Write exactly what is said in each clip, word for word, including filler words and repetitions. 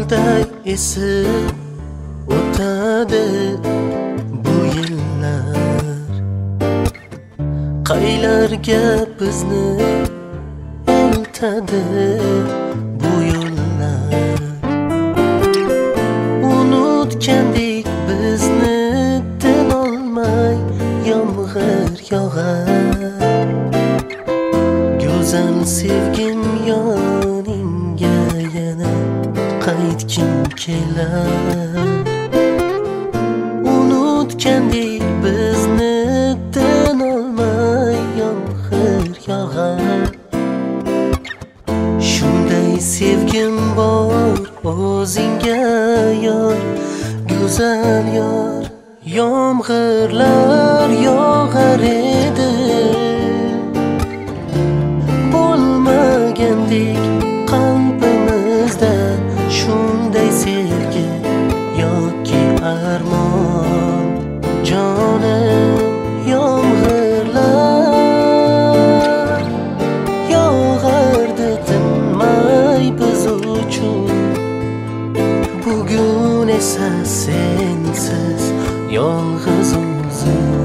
yolday esib o'tadi bu yillar. Qaylarga bizni eltadi bu yo'llar. Unutgandik bizni tin olmay yomg'ir yog'ar. Go'zal sevgim yoningga yana qaytgim kelar. Unutgandik bizni tin olmay yomg'ir yog'ar. Shunday sevgim bor o'zingga yor, go'zal yor. Yomg'irlar yog'ar edi, bo'lmagandek qalbimizda shunday sevgi yoki armon. Jonim, yomg'irlar yog'ardi tinmay biz uchun. Bugun esa sensiz yolg'iz o'zim.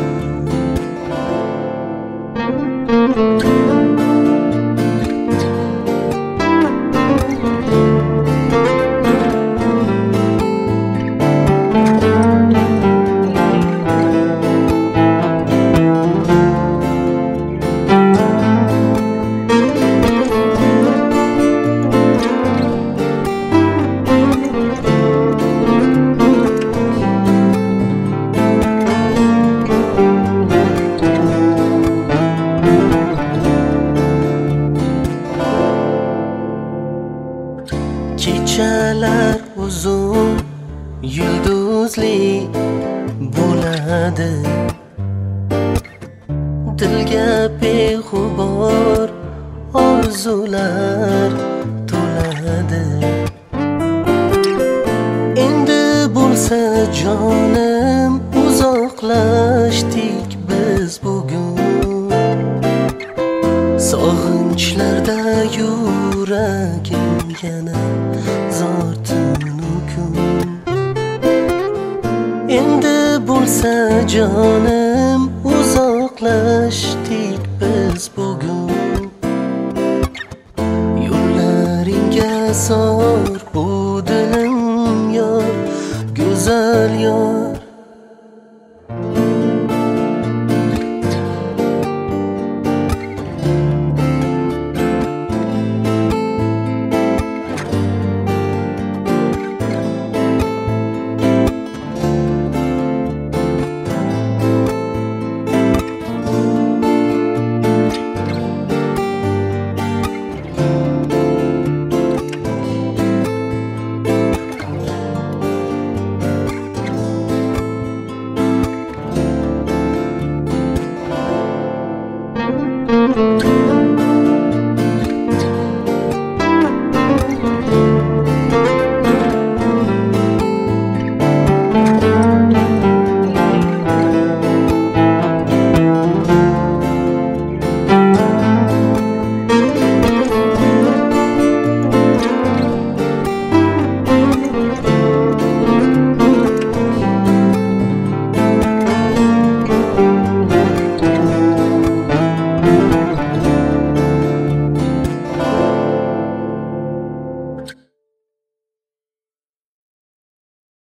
Kechalar uzun, yulduzli bo'ladi. Dilga beg'ubor orzular to'ladi. Endi bo'lsa jonim uzoqlashdik biz bugun. Sog'inchlarda yuragim yana zor tunu kun. Endi bo'lsa jonim uzoqlashdik biz bugun. Yo'llaringga zor bu dilim yor, go'zal yor.